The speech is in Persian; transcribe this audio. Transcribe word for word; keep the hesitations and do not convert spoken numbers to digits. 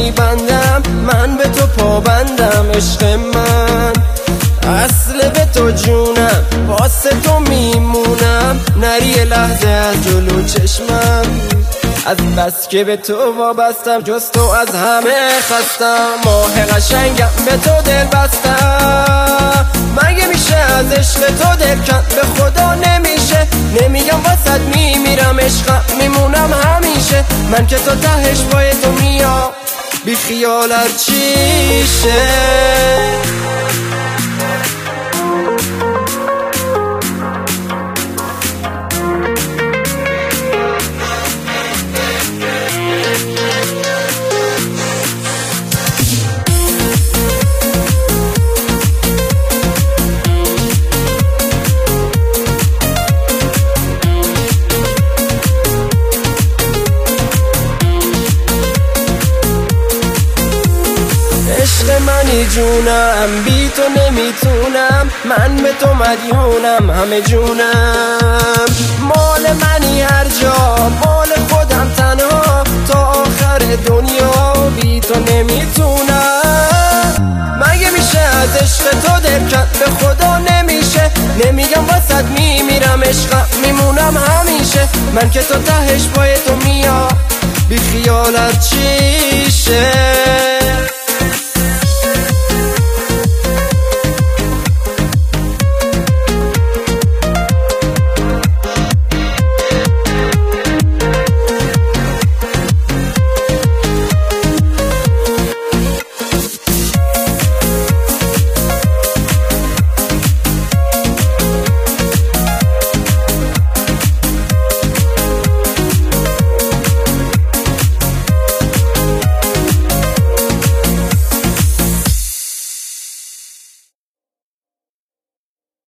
میبندم، من به تو پابندم عشق من، اصل به تو جونم، واسه تو میمونم، نری لحظه از جلو چشمم، از بس که به تو وابستم، جز تو از همه خستم، ماه قشنگم به تو دل بستم، مگه میشه از عشق تو دل کن؟ به خدا نمیشه، نمیگم واسط میمیرم، عشقم میمونم همیشه، من که تو تهش پای تو میام، بی خیالت چیشه. عشق منی جونم، بی تو نمیتونم، من به تو مدیونم همه جونم، مال منی هر جا، مال خودم تنها، تا آخر دنیا بی تو نمیتونم، مگه میشه از عشق تو دل کن؟ به خدا نمیشه، نمیگم واسط میمیرم، عشقم میمونم همیشه، من که تو تهش پای تو میام، بی خیالت چیشه.